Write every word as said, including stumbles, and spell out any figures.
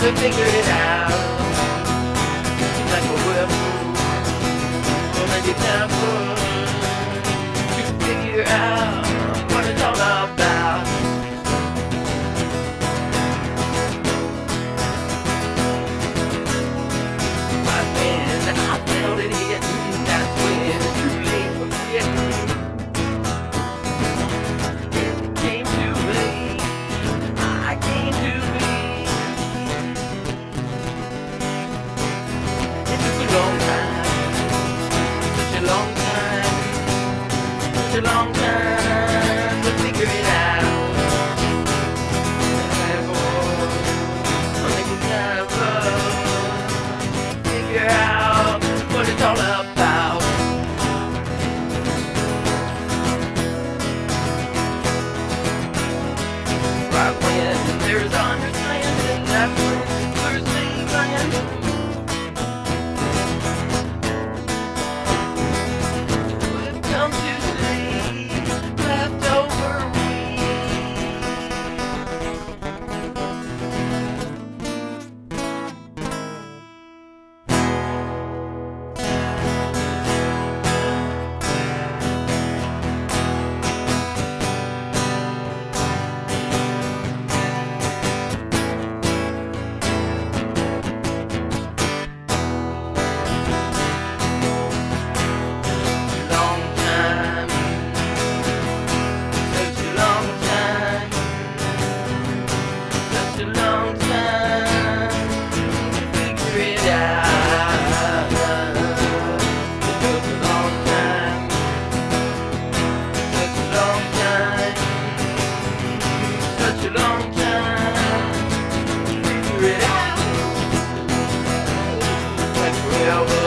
to figure it out. Like a weapon, like a temple, to figure out what it's all about. Right when I felt it hitting, that's when it's too late for quitting. It came too late, I came too late. It took a long time, such a long time, such a long time to figure it out. Figure out what it's all about. Right when there's understanding, that's when there's leaving. We've come to see leftover figure it out. Like forever.